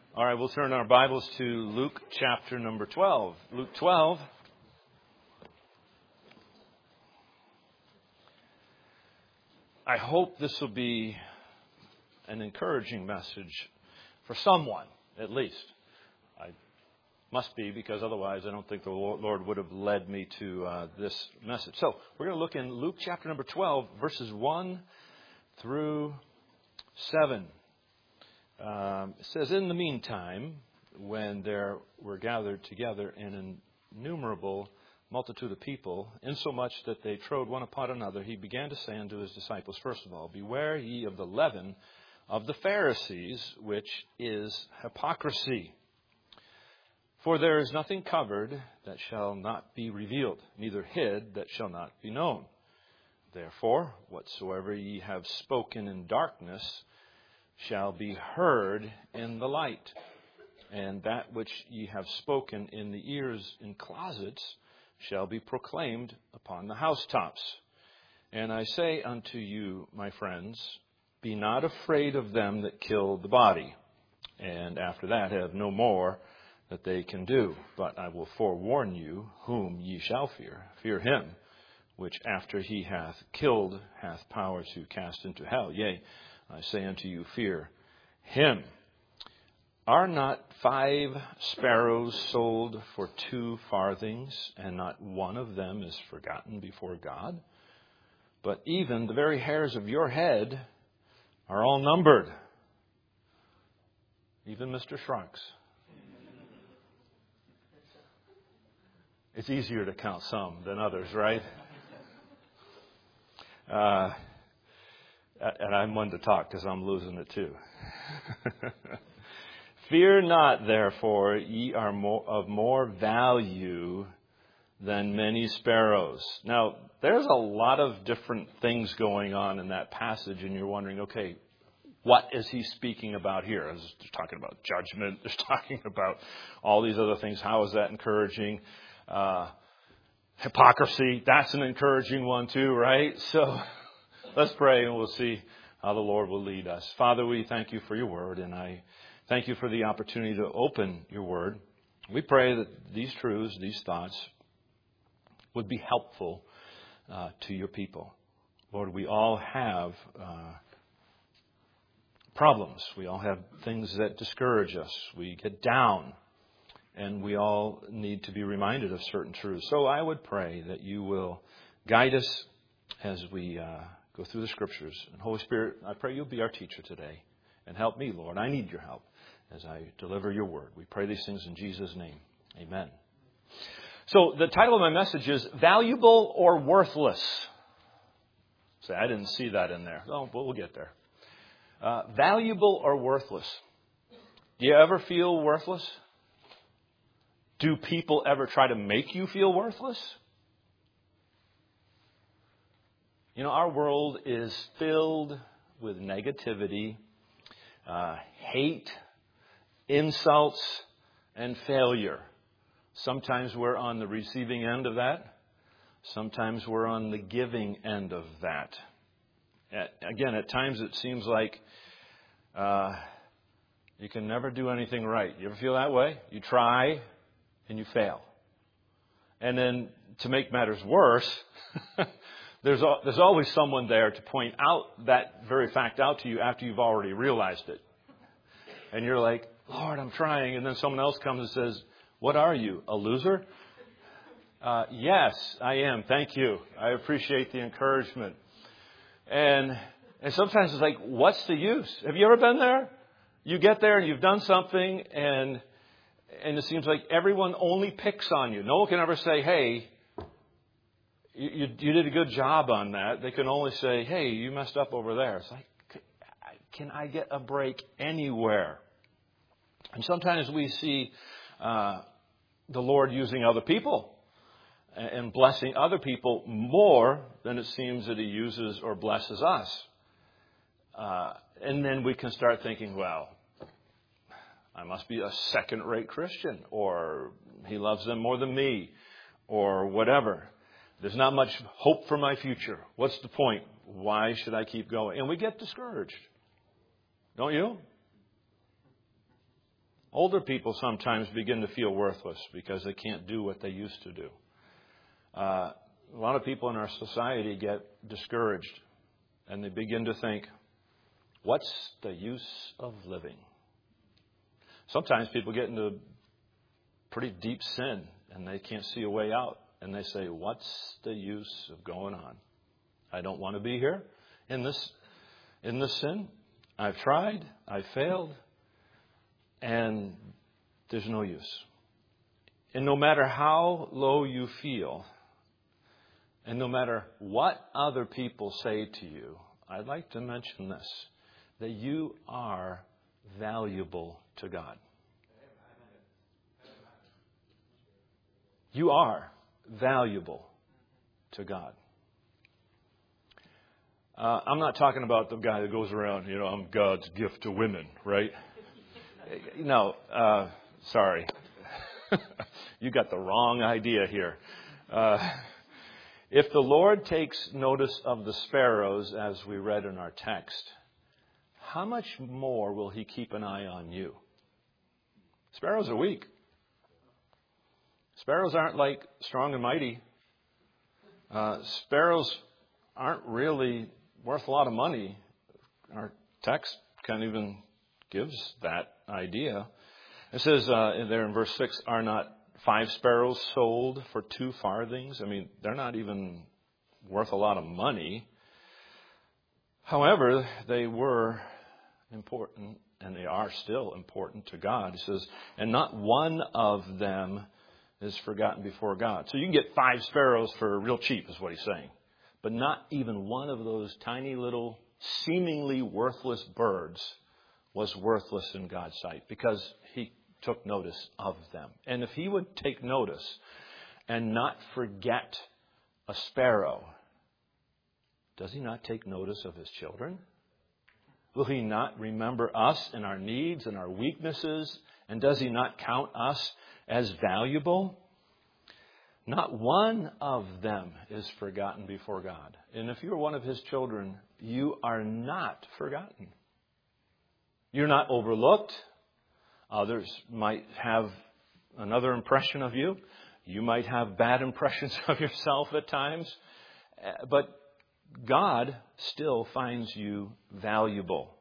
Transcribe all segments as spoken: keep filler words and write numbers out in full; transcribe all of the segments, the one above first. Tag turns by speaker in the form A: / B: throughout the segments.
A: All right, we'll turn our Bibles to Luke chapter number twelve. Luke twelve. I hope this will be an encouraging message for someone, at least. I must be, because otherwise I don't think the Lord would have led me to uh, this message. So we're going to look in Luke chapter number twelve, verses one through seven. Um, it says, in the meantime, when there were gathered together an innumerable multitude of people, insomuch that they trode one upon another, he began to say unto his disciples, first of all, beware ye of the leaven of the Pharisees, which is hypocrisy. For there is nothing covered that shall not be revealed, neither hid that shall not be known. Therefore, whatsoever ye have spoken in darkness shall be heard in the light, and that which ye have spoken in the ears in closets shall be proclaimed upon the housetops. And I say unto you, my friends, be not afraid of them that kill the body, and after that have no more that they can do. But I will forewarn you whom ye shall fear. Fear him, which after he hath killed hath power to cast into hell. Yea, I say unto you, fear him. Are not five sparrows sold for two farthings, and not one of them is forgotten before God? But even the very hairs of your head are all numbered. Even Mister Shrunk's. It's easier to count some than others, right? Uh, and I'm one to talk because I'm losing it too. Fear not, therefore, ye are more, of more value than many sparrows. Now, there's a lot of different things going on in that passage, and you're wondering, okay, what is he speaking about here? There's talking about judgment. There's talking about all these other things. How is that encouraging? Uh, hypocrisy, that's an encouraging one too, right? So let's pray and we'll see how the Lord will lead us. Father, we thank you for your word, and I thank you for the opportunity to open your word. We pray that these truths, these thoughts would be helpful uh, to your people. Lord, we all have uh, problems. We all have things that discourage us. We get down. And we all need to be reminded of certain truths. So I would pray that you will guide us as we uh, go through the Scriptures. And Holy Spirit, I pray you'll be our teacher today. And help me, Lord. I need your help as I deliver your word. We pray these things in Jesus' name. Amen. So the title of my message is Valuable or Worthless? Say, I didn't see that in there. Oh, but we'll get there. Uh, valuable or worthless? Do you ever feel worthless? Do people ever try to make you feel worthless? You know, our world is filled with negativity, uh, hate, insults, and failure. Sometimes we're on the receiving end of that. Sometimes we're on the giving end of that. At, again, at times it seems like uh, you can never do anything right. You ever feel that way? You try and you fail. And then to make matters worse, there's there's always someone there to point out that very fact out to you after you've already realized it. And you're like, Lord, I'm trying. And then someone else comes and says, what are you, a loser? Uh, yes, I am. Thank you. I appreciate the encouragement. And and sometimes it's like, what's the use? Have you ever been there? You get there and you've done something, and And it seems like everyone only picks on you. No one can ever say, hey, you, you, you did a good job on that. They can only say, hey, you messed up over there. It's like, can I get a break anywhere? And sometimes we see uh, the Lord using other people and blessing other people more than it seems that he uses or blesses us. Uh, and then we can start thinking, well, I must be a second-rate Christian, or he loves them more than me, or whatever. There's not much hope for my future. What's the point? Why should I keep going? And we get discouraged. Don't you? Older people sometimes begin to feel worthless because they can't do what they used to do. Uh, a lot of people in our society get discouraged and they begin to think, what's the use of living? Sometimes people get into pretty deep sin and they can't see a way out. And they say, what's the use of going on? I don't want to be here in this, in this sin. I've tried. I've failed. And there's no use. And no matter how low you feel, and no matter what other people say to you, I'd like to mention this, that you are valuable to God. You are valuable to God. Uh, I'm not talking about the guy that goes around, you know, I'm God's gift to women, right? No, uh, sorry. You got the wrong idea here. Uh, if the Lord takes notice of the sparrows, as we read in our text, how much more will He keep an eye on you? Sparrows are weak. Sparrows aren't like strong and mighty. Uh, sparrows aren't really worth a lot of money. Our text kind of even gives that idea. It says uh, there in verse six, are not five sparrows sold for two farthings? I mean, they're not even worth a lot of money. However, they were important, and they are still important to God. He says, and not one of them is forgotten before God. So you can get five sparrows for real cheap, is what he's saying. But not even one of those tiny little, seemingly worthless birds was worthless in God's sight because He took notice of them. And if He would take notice and not forget a sparrow, does He not take notice of His children? Will He not remember us and our needs and our weaknesses? And does He not count us as valuable? Not one of them is forgotten before God. And if you're one of His children, you are not forgotten. You're not overlooked. Others might have another impression of you. You might have bad impressions of yourself at times. But God still finds you valuable.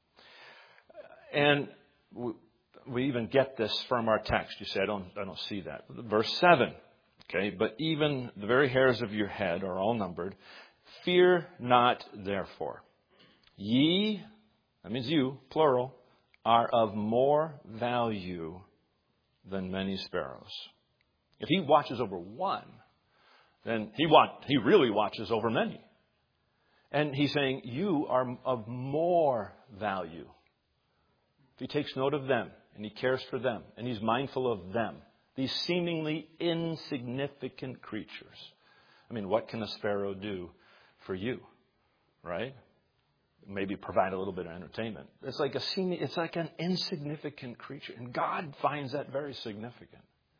A: And we even get this from our text. You say, I don't, I don't see that. Verse seven. Okay, but even the very hairs of your head are all numbered. Fear not, therefore. Ye, that means you, plural, are of more value than many sparrows. If He watches over one, then He want, He really watches over many. And He's saying, you are of more value. If He takes note of them, and He cares for them, and He's mindful of them, these seemingly insignificant creatures. I mean, what can a sparrow do for you, right? Maybe provide a little bit of entertainment. It's like a seeming, it's like an insignificant creature, and God finds that very significant.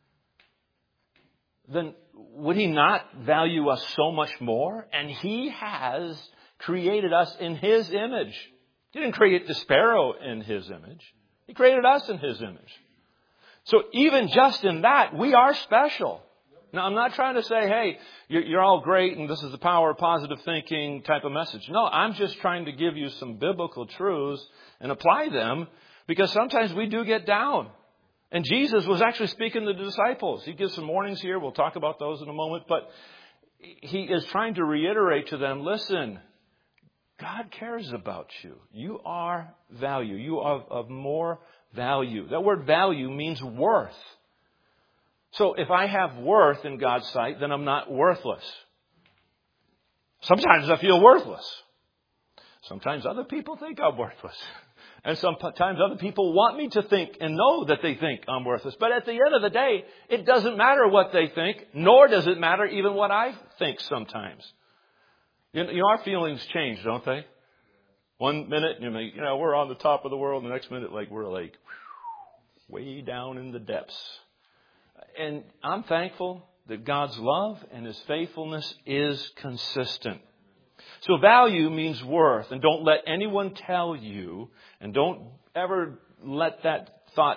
A: Then would He not value us so much more? And He has created us in His image. He didn't create the sparrow in His image. He created us in His image. So even just in that, we are special. Now, I'm not trying to say, hey, you're all great and this is the power of positive thinking type of message. No, I'm just trying to give you some biblical truths and apply them because sometimes we do get down. And Jesus was actually speaking to the disciples. He gives some warnings here. We'll talk about those in a moment. But He is trying to reiterate to them, listen, God cares about you. You are value. You are of more value. That word value means worth. So if I have worth in God's sight, then I'm not worthless. Sometimes I feel worthless. Sometimes other people think I'm worthless. And sometimes other people want me to think and know that they think I'm worthless. But at the end of the day, it doesn't matter what they think, nor does it matter even what I think sometimes. You know, our feelings change, don't they? One minute, you know, you know, we're on the top of the world. The next minute, like we're like whew, way down in the depths. And I'm thankful that God's love and His faithfulness is consistent. So value means worth. And don't let anyone tell you, and don't ever let that thought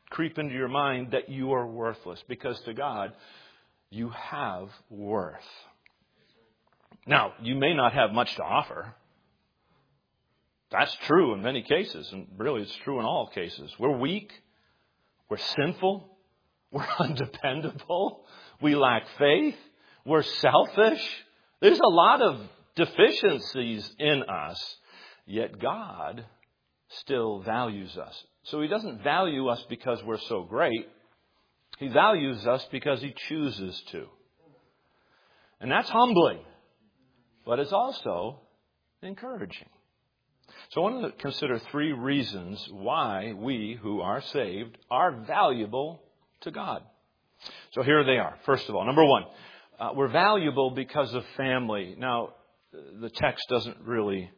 A: creep into your mind that you are worthless, because to God, you have worth. Now, you may not have much to offer. That's true in many cases, and really it's true in all cases. We're weak. We're sinful. We're undependable. We lack faith. We're selfish. There's a lot of deficiencies in us, yet God still values us. So He doesn't value us because we're so great. He values us because He chooses to. And that's humbling, but it's also encouraging. So I want to consider three reasons why we who are saved are valuable to God. So here they are. First of all, number one, uh, we're valuable because of family. Now, the text doesn't really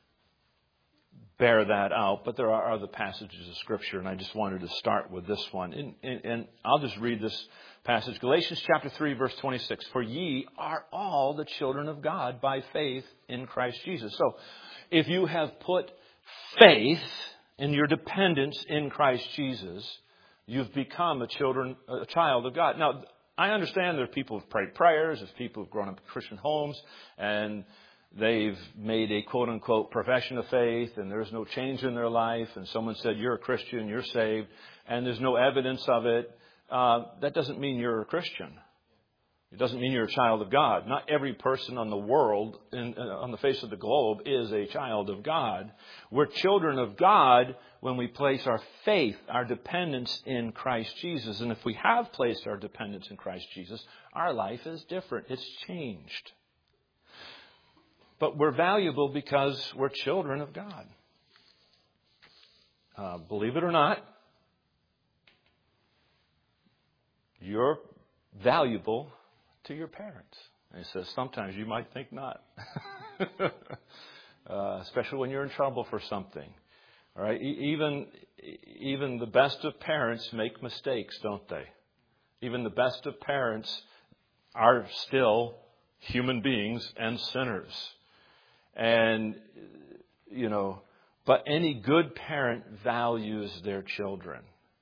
A: bear that out, but there are other passages of Scripture, and I just wanted to start with this one. And, and, and I'll just read this passage. Galatians chapter three, verse twenty-six. For ye are all the children of God by faith in Christ Jesus. So, if you have put faith in your dependence in Christ Jesus, you've become a children, a child of God. Now, I understand there are people who've prayed prayers, there's people who've grown up in Christian homes, and they've made a quote-unquote profession of faith, and there's no change in their life, and someone said, you're a Christian, you're saved, and there's no evidence of it. Uh, that doesn't mean you're a Christian. It doesn't mean you're a child of God. Not every person on the world, in, uh, on the face of the globe, is a child of God. We're children of God when we place our faith, our dependence in Christ Jesus. And if we have placed our dependence in Christ Jesus, our life is different. It's changed. But we're valuable because we're children of God. Uh, believe it or not, you're valuable to your parents. And he says, sometimes you might think not. uh, especially when you're in trouble for something. All right. E- even, even the best of parents make mistakes, don't they? Even the best of parents are still human beings and sinners. And, you know, but any good parent values their children.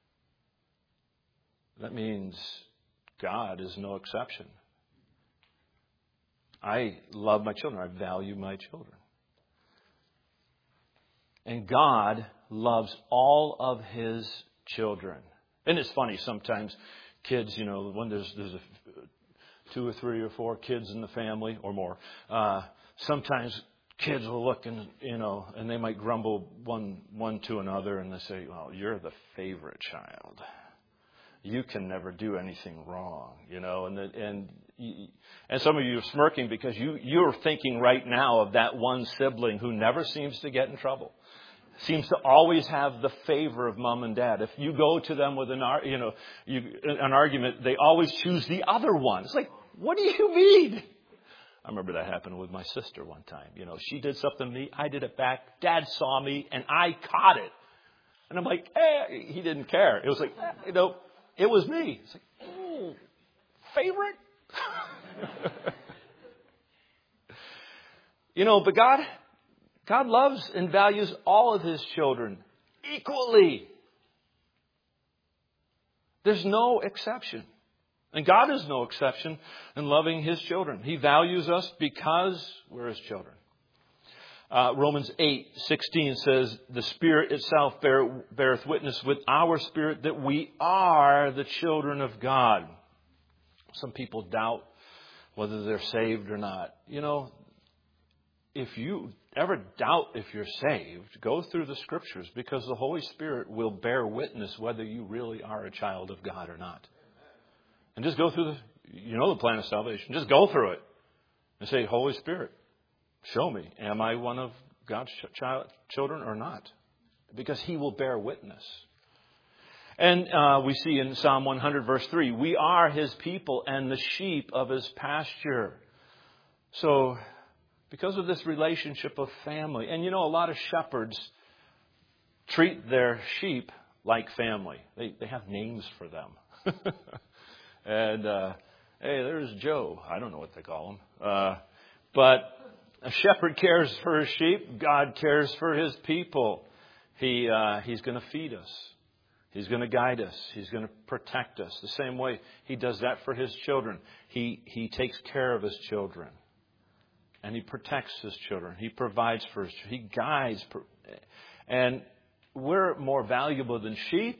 A: That means God is no exception. I love my children. I value my children. And God loves all of His children. And it's funny, sometimes kids, you know, when there's there's a, two or three or four kids in the family or more, uh, sometimes kids will look and, you know, and they might grumble one one to another, and they say, well, you're the favorite child. You can never do anything wrong, you know, and the, and and some of you are smirking because you you're thinking right now of that one sibling who never seems to get in trouble, seems to always have the favor of mom and dad. If you go to them with an you know you, an argument, they always choose the other one. It's like, what do you mean? I remember that happened with my sister one time. You know, she did something to me, I did it back. Dad saw me, and I caught it. And I'm like, eh, he didn't care. It was like, you know. It was me. It's like, oh, favorite? You know, but God, God loves and values all of His children equally. There's no exception. And God is no exception in loving His children. He values us because we're His children. Uh, Romans eight sixteen says, the Spirit itself bear, beareth witness with our spirit that we are the children of God. Some people doubt whether they're saved or not. You know, if you ever doubt if you're saved, go through the Scriptures, because the Holy Spirit will bear witness whether you really are a child of God or not. And just go through the, you know, the plan of salvation. Just go through it and say, Holy Spirit, show me, am I one of God's ch- child, children or not? Because He will bear witness. And uh, we see in Psalm one hundred, verse three, we are His people and the sheep of His pasture. So, because of this relationship of family, and you know, a lot of shepherds treat their sheep like family. They, they have names for them. and, uh, hey, there's Joe. I don't know what they call him. Uh, but a shepherd cares for his sheep. God cares for His people. He uh, He's going to feed us. He's going to guide us. He's going to protect us. The same way He does that for His children. He, he takes care of His children. And He protects His children. He provides for His children. He guides. And we're more valuable than sheep.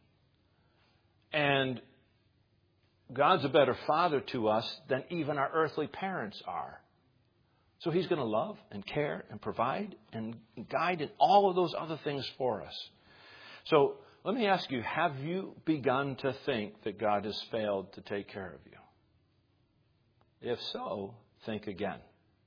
A: And God's a better Father to us than even our earthly parents are. So He's going to love and care and provide and guide and all of those other things for us. So let me ask you, have you begun to think that God has failed to take care of you? If so, think again.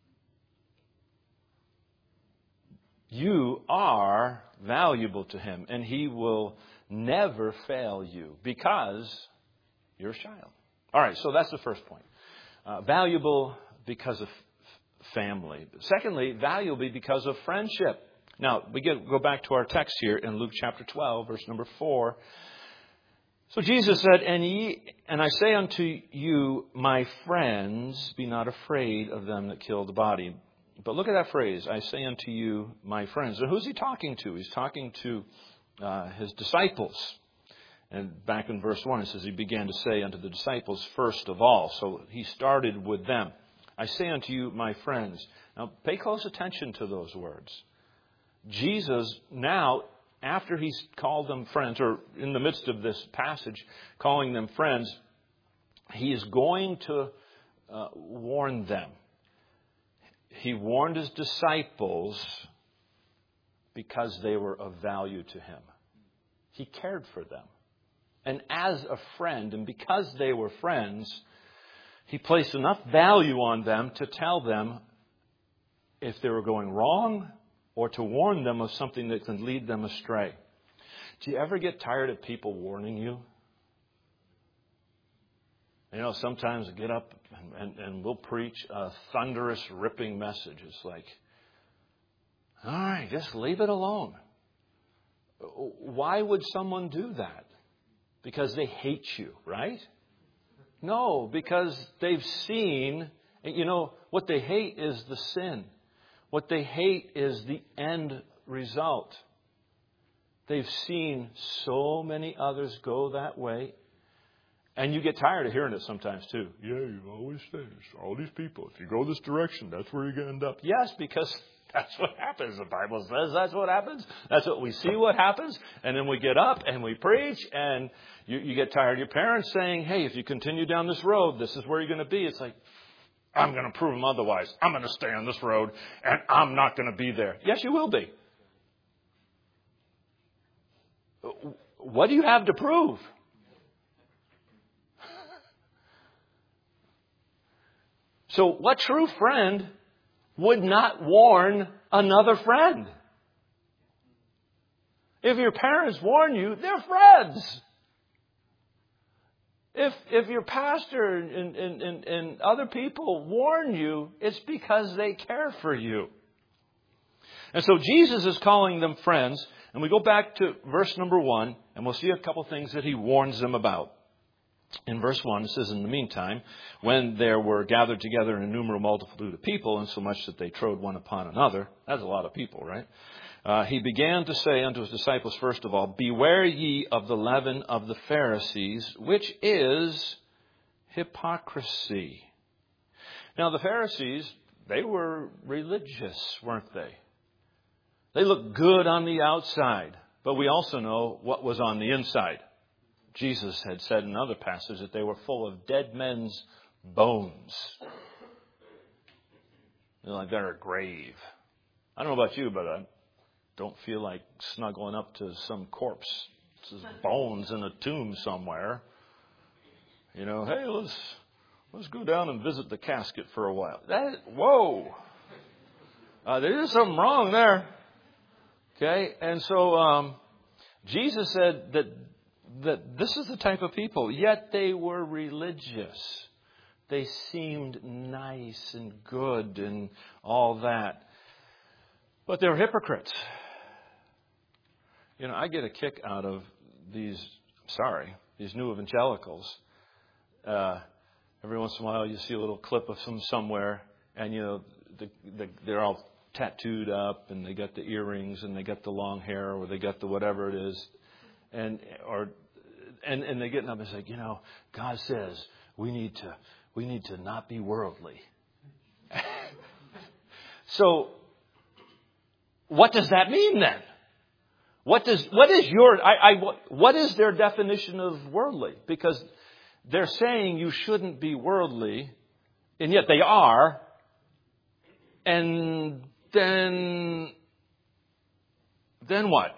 A: You are valuable to Him, and He will never fail you because you're a child. All right, so that's the first point. Uh, valuable because of family. Secondly, valuable because of friendship. Now, we get, go back to our text here in Luke chapter twelve, verse number four. So Jesus said, and, ye, and I say unto you, my friends, be not afraid of them that kill the body. But look at that phrase, I say unto you, my friends. And who's He talking to? He's talking to uh, His disciples. And back in verse one, it says He began to say unto the disciples first of all. So He started with them. I say unto you, my friends. Now, pay close attention to those words. Jesus now, after He's called them friends, or in the midst of this passage, calling them friends, He is going to uh, warn them. He warned His disciples because they were of value to Him. He cared for them. And as a friend, and because they were friends, He placed enough value on them to tell them if they were going wrong or to warn them of something that can lead them astray. Do you ever get tired of people warning you? You know, sometimes I get up and, and, and we'll preach a thunderous, ripping message. It's like, all right, just leave it alone. Why would someone do that? Because they hate you, right? No, because they've seen, you know, what they hate is the sin. What they hate is the end result. They've seen so many others go that way. And you get tired of hearing it sometimes too. Yeah, you always say this. All these people, if you go this direction, that's where you're going to end up. Yes, because that's what happens. The Bible says that's what happens. That's what we see what happens. And then we get up and we preach and you, you get tired of your parents saying, hey, if you continue down this road, this is where you're going to be. It's like, I'm going to prove them otherwise. I'm going to stay on this road and I'm not going to be there. Yes, you will be. What do you have to prove? So what true friend would not warn another friend? If your parents warn you, they're friends. If if your pastor and, and, and, and other people warn you, it's because they care for you. And so Jesus is calling them friends. And we go back to verse number one, and we'll see a couple things that He warns them about. In verse one, it says, in the meantime, when there were gathered together an innumerable multitude of people, insomuch that they trode one upon another, that's a lot of people, right? Uh, he began to say unto His disciples, first of all, beware ye of the leaven of the Pharisees, which is hypocrisy. Now, the Pharisees, they were religious, weren't they? They looked good on the outside, but we also know what was on the inside. Jesus had said in another passage that they were full of dead men's bones. They're like they're a grave. I don't know about you, but I don't feel like snuggling up to some corpse. It's bones in a tomb somewhere. You know, hey, let's let's go down and visit the casket for a while. That whoa, uh, there is something wrong there. Okay, and so um, Jesus said that. that this is the type of people, yet they were religious. They seemed nice and good and all that. But they're hypocrites. You know, I get a kick out of these, sorry, these new evangelicals. Uh, every once in a while you see a little clip of them somewhere and, you know, the, the, they're all tattooed up and they got the earrings and they got the long hair or they got the whatever it is. and or and and they get up and say, you know, God says we need to we need to not be worldly. So, what does that mean then? What does what is your I, I what is their definition of worldly? Because they're saying you shouldn't be worldly, and yet they are. And then, then what?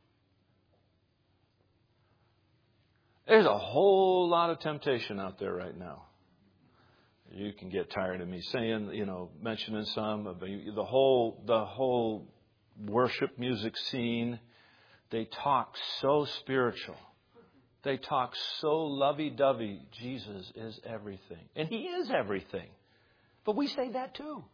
A: There's a whole lot of temptation out there right now. You can get tired of me saying, you know, mentioning some of the, the whole the whole worship music scene. They talk so spiritual. They talk so lovey-dovey. Jesus is everything. And He is everything. But we say that too.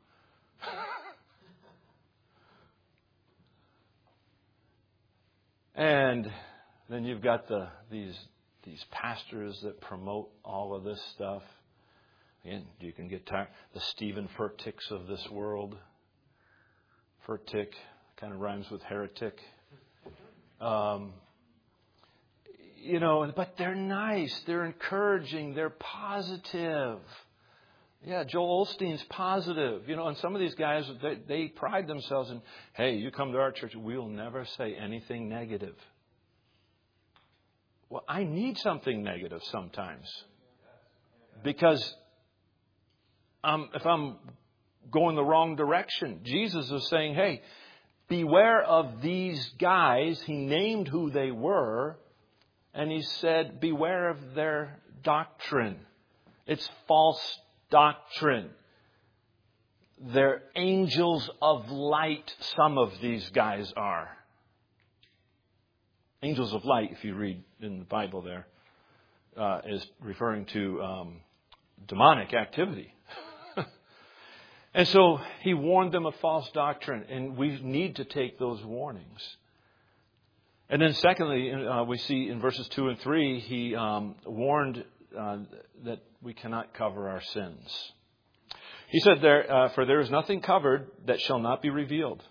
A: And then you've got the these these pastors that promote all of this stuff. Again, you can get tired. The Stephen Furticks of this world. Furtick kind of rhymes with heretic. Um, you know, but they're nice. They're encouraging. They're positive. Yeah, Joel Osteen's positive. You know, and some of these guys, they, they pride themselves in, hey, you come to our church, we'll never say anything negative. Well, I need something negative sometimes. Because um, if I'm going the wrong direction, Jesus is saying, hey, beware of these guys. He named who they were. And He said, beware of their doctrine. It's false doctrine. They're angels of light, some of these guys are. Angels of light, if you read in the Bible there, uh, is referring to um, demonic activity. And so He warned them of false doctrine, and we need to take those warnings. And then secondly, uh, we see in verses two and three, He um, warned uh, that we cannot cover our sins. He said, "There, uh, for there is nothing covered that shall not be revealed."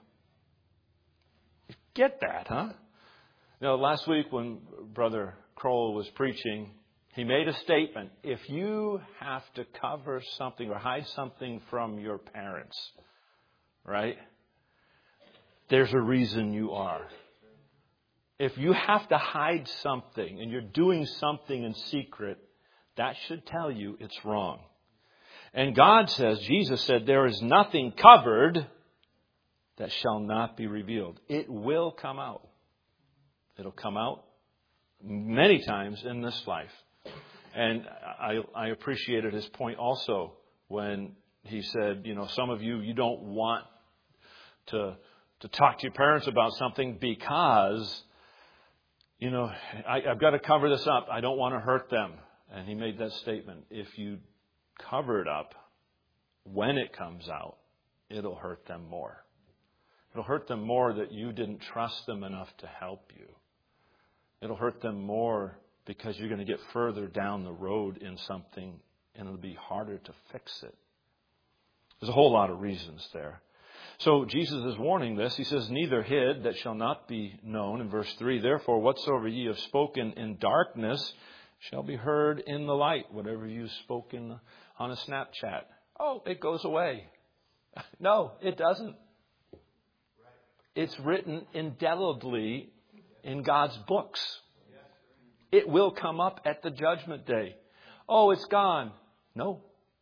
A: Get that, huh? You know, last week when Brother Kroll was preaching, he made a statement. If you have to cover something or hide something from your parents, right? There's a reason you are. If you have to hide something and you're doing something in secret, that should tell you it's wrong. And God says, Jesus said, there is nothing covered that shall not be revealed. It will come out. It'll come out many times in this life. And I, I appreciated his point also when he said, you know, some of you, you don't want to, to talk to your parents about something because, you know, I, I've got to cover this up. I don't want to hurt them. And he made that statement. If you cover it up, when it comes out, it'll hurt them more. It'll hurt them more that you didn't trust them enough to help you. It'll hurt them more because you're going to get further down the road in something and it'll be harder to fix it. There's a whole lot of reasons there. So Jesus is warning this. He says, neither hid that shall not be known. In verse three, therefore whatsoever ye have spoken in darkness shall be heard in the light. Whatever you've spoken on a Snapchat. Oh, it goes away. No, it doesn't. It's written indelibly in God's books. It will come up at the judgment day. Oh, it's gone. No.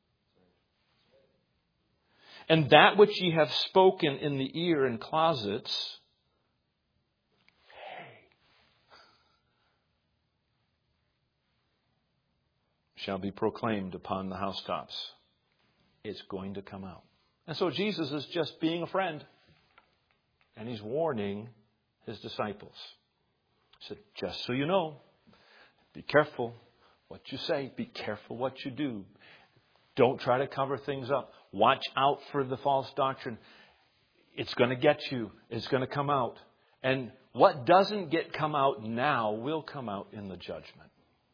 A: And that which ye have spoken in the ear in closets, shall be proclaimed upon the housetops. It's going to come out. And so Jesus is just being a friend. And he's warning his disciples. He said, just so you know, be careful what you say. Be careful what you do. Don't try to cover things up. Watch out for the false doctrine. It's going to get you. It's going to come out. And what doesn't get come out now will come out in the judgment.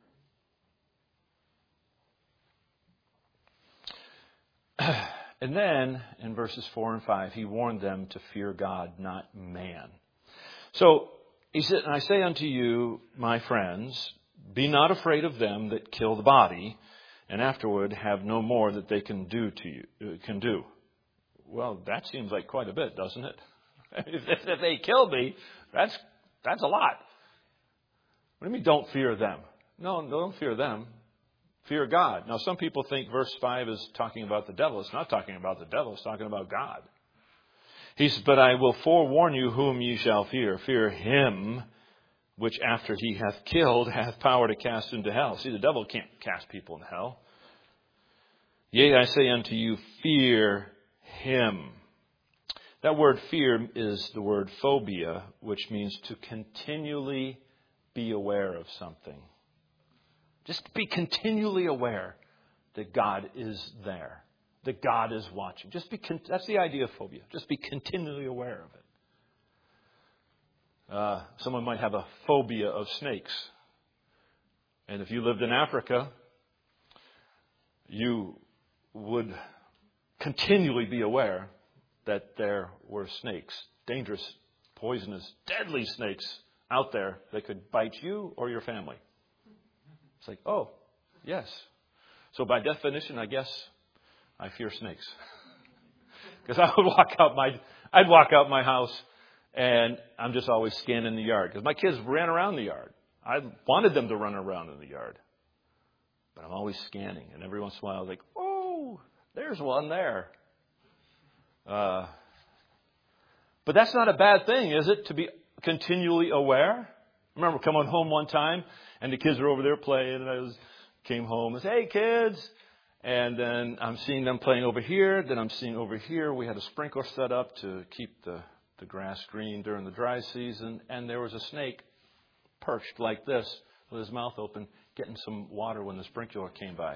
A: And then in verses four and five, he warned them to fear God, not man. So He said, and I say unto you, my friends, be not afraid of them that kill the body, and afterward have no more that they can do to you, uh, can do. Well, that seems like quite a bit, doesn't it? if, if they kill me, that's that's a lot. What do you mean, don't fear them? No, don't fear them. Fear God. Now, some people think verse five is talking about the devil. It's not talking about the devil. It's talking about God. He says, but I will forewarn you whom ye shall fear. Fear him which after he hath killed hath power to cast into hell. See, the devil can't cast people into hell. Yea, I say unto you, fear him. That word fear is the word phobia, which means to continually be aware of something. Just be continually aware that God is there, that God is watching. Just be. That's the idea of phobia. Just be continually aware of it. Uh, someone might have a phobia of snakes. And if you lived in Africa, you would continually be aware that there were snakes, dangerous, poisonous, deadly snakes out there that could bite you or your family. It's like, oh, yes. So by definition, I guess I fear snakes. Because I would walk out my, I'd walk out my house and I'm just always scanning the yard. Because my kids ran around the yard. I wanted them to run around in the yard. But I'm always scanning. And every once in a while I was like, oh, there's one there. Uh, but that's not a bad thing, is it? To be continually aware. I remember coming home one time and the kids were over there playing and I was came home and said, hey kids. And then I'm seeing them playing over here. Then I'm seeing over here we had a sprinkler set up to keep the, the grass green during the dry season. And there was a snake perched like this with his mouth open getting some water when the sprinkler came by.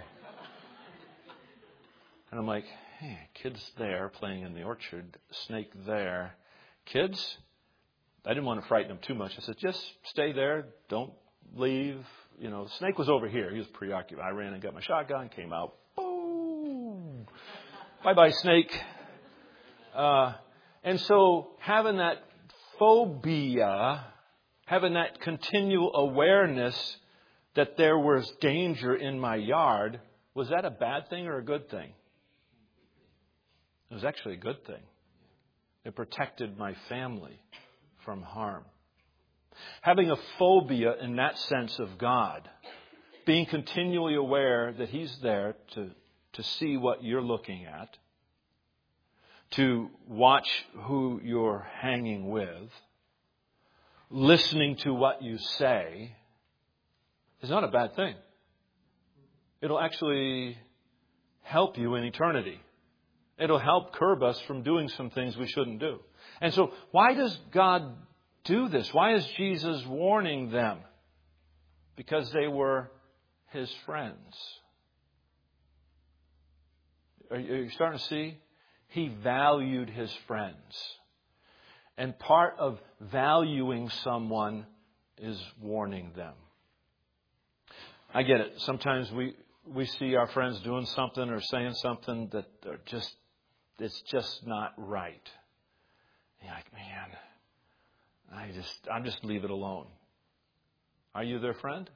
A: And I'm like, hey, kids there playing in the orchard, snake there. Kids, I didn't want to frighten them too much. I said, just stay there. Don't leave. You know, the snake was over here. He was preoccupied. I ran and got my shotgun, came out. Boom. Bye-bye, snake. Uh, and so having that phobia, having that continual awareness that there was danger in my yard, was that a bad thing or a good thing? It was actually a good thing. It protected my family from harm. Having a phobia in that sense of God, being continually aware that He's there to, to see what you're looking at, to watch who you're hanging with, listening to what you say, is not a bad thing. It'll actually help you in eternity. It'll help curb us from doing some things we shouldn't do. And so why does God do this? Why is Jesus warning them? Because they were His friends. Are you starting to see? He valued His friends. And part of valuing someone is warning them. I get it. Sometimes we, we see our friends doing something or saying something that are just, it's just not right. And you're like, man, I just, I'm just leave it alone. Are you their friend?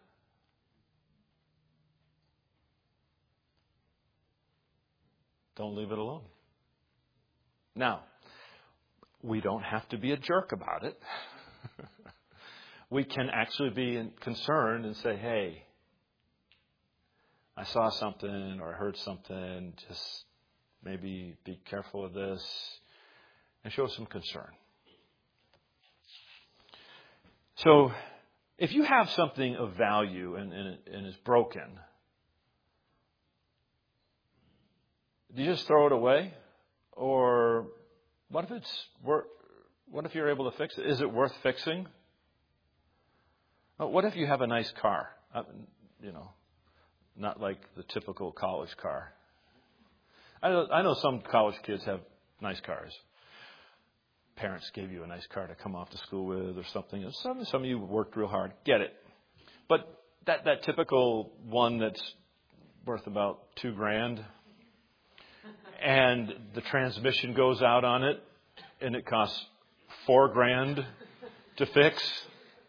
A: Don't leave it alone. Now, we don't have to be a jerk about it. We can actually be concerned and say, hey, I saw something or I heard something. Just maybe be careful of this and show some concern. So if you have something of value and, and, and is broken, do you just throw it away? Or what if it's wor- what if you're able to fix it? Is it worth fixing? What if you have a nice car? Uh, you know, not like the typical college car. I know, I know some college kids have nice cars. Parents gave you a nice car to come off to school with or something. Some, some of you worked real hard. Get it. But that, that typical one that's worth about two grand and the transmission goes out on it and it costs four grand to fix.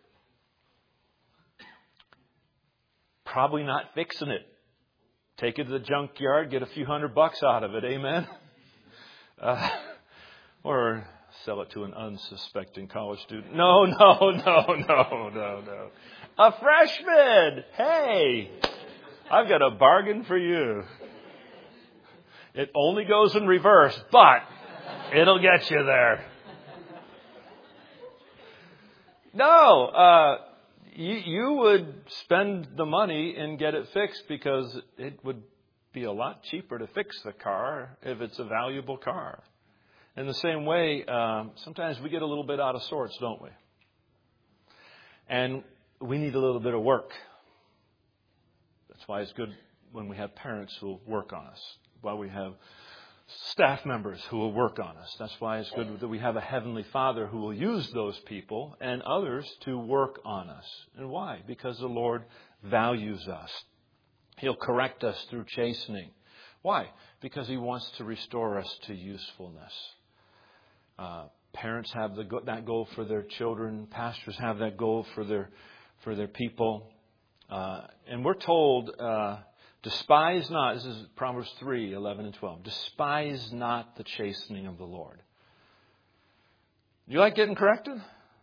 A: probably not fixing it. Take it to the junkyard, get a few hundred bucks out of it. Amen? Uh, or sell it to an unsuspecting college student. No, no, no, no, no, no. A freshman! Hey! I've got a bargain for you. It only goes in reverse, but it'll get you there. No, uh, you, you would spend the money and get it fixed because it would be a lot cheaper to fix the car if it's a valuable car. In the same way, um, sometimes we get a little bit out of sorts, don't we? And we need a little bit of work. That's why it's good when we have parents who will work on us, while we have staff members who will work on us. That's why it's good that we have a Heavenly Father who will use those people and others to work on us. And why? Because the Lord values us. He'll correct us through chastening. Why? Because He wants to restore us to usefulness. Uh, parents have the, that goal for their children. Pastors have that goal for their for their people. Uh, and we're told, uh, despise not, this is Proverbs three, eleven and twelve. Despise not the chastening of the Lord. You like getting corrected?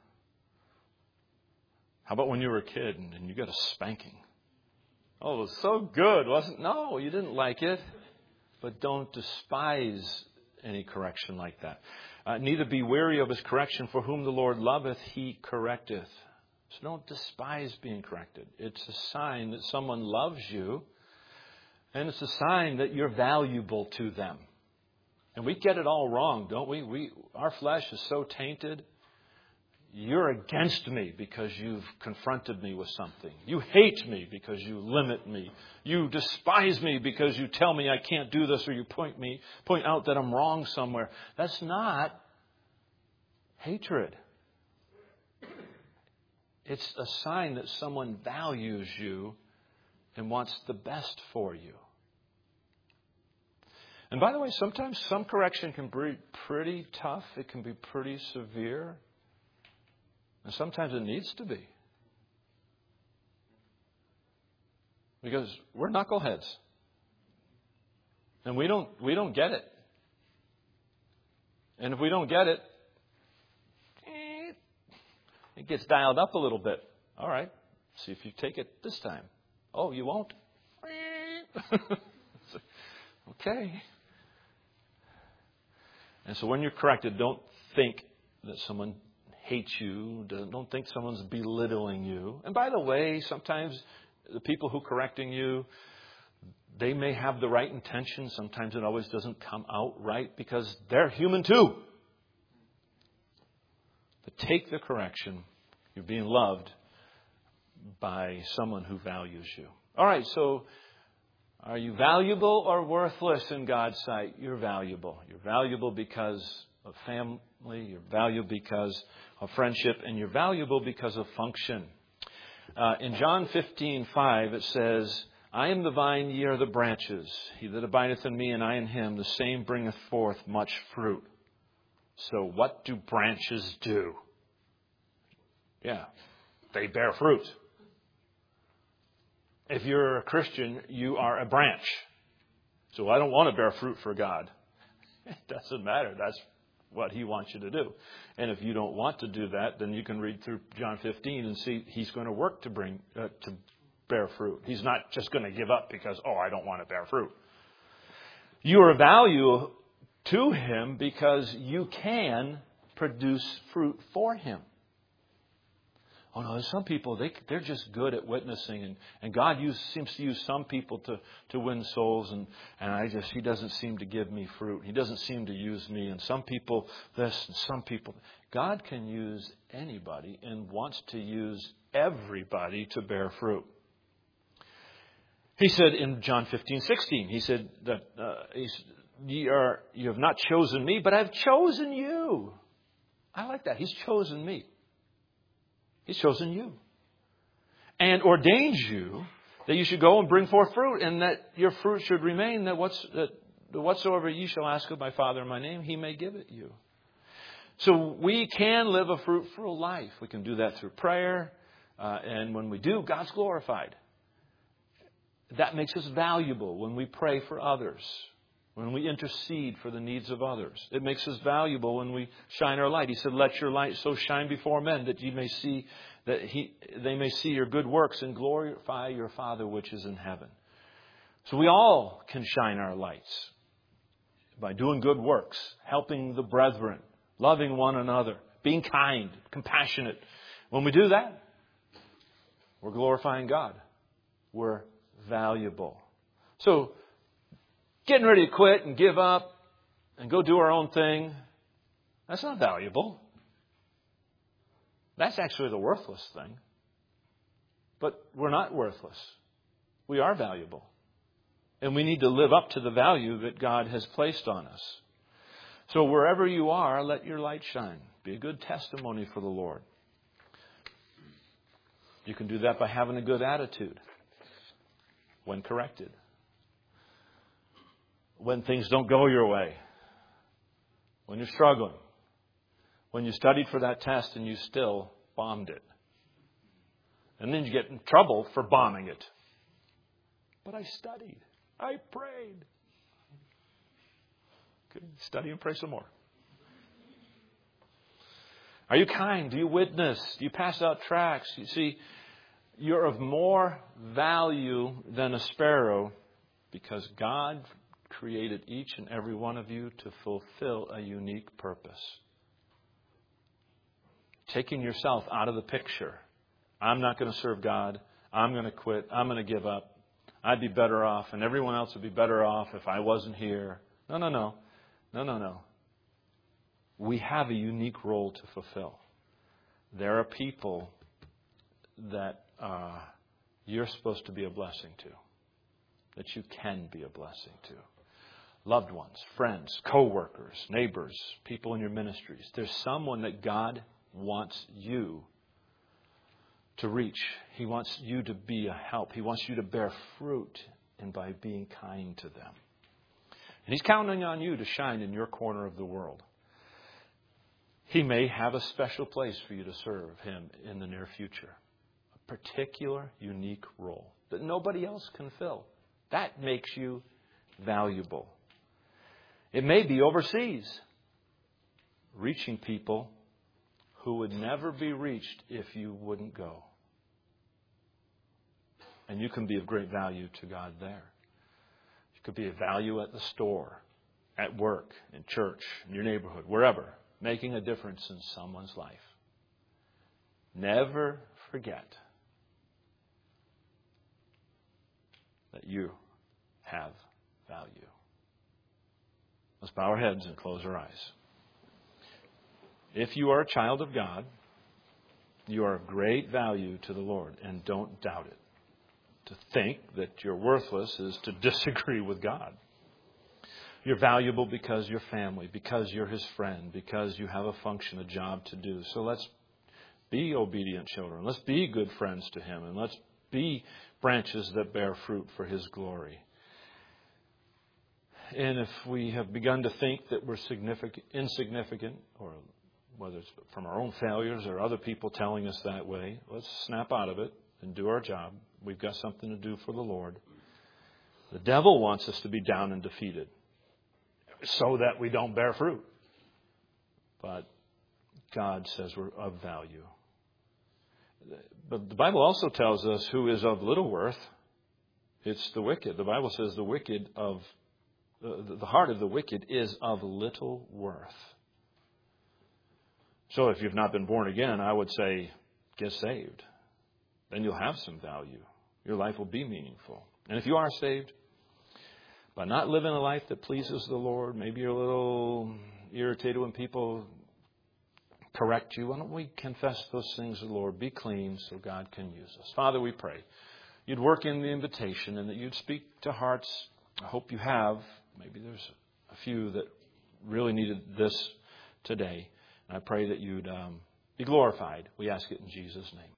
A: How about when you were a kid and, and you got a spanking? Oh, it was so good, wasn't it? No, you didn't like it. But don't despise any correction like that. Uh, neither be weary of His correction, for whom the Lord loveth, He correcteth. So don't despise being corrected. It's a sign that someone loves you, and it's a sign that you're valuable to them. And we get it all wrong, don't we? We our flesh is so tainted. You're against me because you've confronted me with something. You hate me because you limit me. You despise me because you tell me I can't do this, or you point me point out that I'm wrong somewhere. That's not hatred. It's a sign that someone values you and wants the best for you. And by the way, sometimes some correction can be pretty tough. It can be pretty severe. And sometimes it needs to be. Because we're knuckleheads. And we don't we don't get it. And if we don't get it, it gets dialed up a little bit. All right. See if you take it this time. Oh, you won't? Okay. And so when you're corrected, don't think that someone hates you. Don't think someone's belittling you. And by the way, sometimes the people who are correcting you, they may have the right intention. Sometimes it always doesn't come out right because they're human too. But take the correction. You're being loved by someone who values you. All right, so are you valuable or worthless in God's sight? You're valuable. You're valuable because of family. You're valuable because of friendship. And you're valuable because of function. Uh, in John fifteen five, it says, I am the vine, ye are the branches. He that abideth in me and I in him, the same bringeth forth much fruit. So what do branches do? Yeah, they bear fruit. If you're a Christian, you are a branch. So I don't want to bear fruit for God. It doesn't matter. That's what He wants you to do. And if you don't want to do that, then you can read through John fifteen and see He's going to work to bring uh, to bear fruit. He's not just going to give up because, oh, I don't want to bear fruit. You are of value to Him because you can produce fruit for Him. Oh no, there's some people, they, they're just good at witnessing, and, and God use, seems to use some people to, to win souls, and, and I just, He doesn't seem to give me fruit. He doesn't seem to use me, and some people this, and some people. God can use anybody and wants to use everybody to bear fruit. He said in John fifteen sixteen, He said that uh, he's, ye are, you have not chosen me, but I've chosen you. I like that. He's chosen me. He's chosen you. And ordained you that you should go and bring forth fruit, and that your fruit should remain, that, what's, that whatsoever you shall ask of my Father in my name, He may give it you. So we can live a fruitful life. We can do that through prayer. Uh, and when we do, God's glorified. that makes us valuable when we pray for others, when we intercede for the needs of others. It makes us valuable when we shine our light. He said, let your light so shine before men that you may see, that he, they may see your good works and glorify your Father which is in heaven. So we all can shine our lights by doing good works, helping the brethren, loving one another, being kind, compassionate. When we do that, we're glorifying God. We're valuable. So, getting ready to quit and give up and go do our own thing, that's not valuable. That's actually the worthless thing. But we're not worthless. We are valuable. And we need to live up to the value that God has placed on us. So wherever you are, let your light shine. Be a good testimony for the Lord. You can do that by having a good attitude when corrected. When things don't go your way. When you're struggling. When you studied for that test and you still bombed it. And then you get in trouble for bombing it. But I studied. I prayed. Okay, study and pray some more. Are you kind? Do you witness? Do you pass out tracts? You see, you're of more value than a sparrow because God created each and every one of you to fulfill a unique purpose. Taking yourself out of the picture. I'm not going to serve God. I'm going to quit. I'm going to give up. I'd be better off and everyone else would be better off if I wasn't here. No, no, no. No, no, no. We have a unique role to fulfill. There are people that uh, you're supposed to be a blessing to. That you can be a blessing to. Loved ones, friends, co-workers, neighbors, people in your ministries. There's someone that God wants you to reach. He wants you to be a help. He wants you to bear fruit and by being kind to them. And He's counting on you to shine in your corner of the world. He may have a special place for you to serve Him in the near future. A particular, unique role that nobody else can fill. That makes you valuable. It may be overseas, reaching people who would never be reached if you wouldn't go. And you can be of great value to God there. You could be of value at the store, at work, in church, in your neighborhood, wherever, making a difference in someone's life. Never forget that you have value. Let's bow our heads and close our eyes. If you are a child of God, you are of great value to the Lord, and don't doubt it. To think that you're worthless is to disagree with God. You're valuable because you're family, because you're His friend, because you have a function, a job to do. So let's be obedient children. Let's be good friends to Him, and let's be branches that bear fruit for His glory. And if we have begun to think that we're significant, insignificant, or whether it's from our own failures or other people telling us that way, let's snap out of it and do our job. We've got something to do for the Lord. The devil wants us to be down and defeated so that we don't bear fruit. But God says we're of value. But the Bible also tells us who is of little worth. It's the wicked. The Bible says the wicked of uh, the heart of the wicked is of little worth. So if you've not been born again, I would say get saved. Then you'll have some value. Your life will be meaningful. And if you are saved, by not living a life that pleases the Lord, maybe you're a little irritated when people correct you. Why don't we confess those things to the Lord? Be clean so God can use us. Father, we pray you'd work in the invitation and that you'd speak to hearts. I hope you have. Maybe there's a few that really needed this today. And I pray that you'd um, be glorified. We ask it in Jesus' name.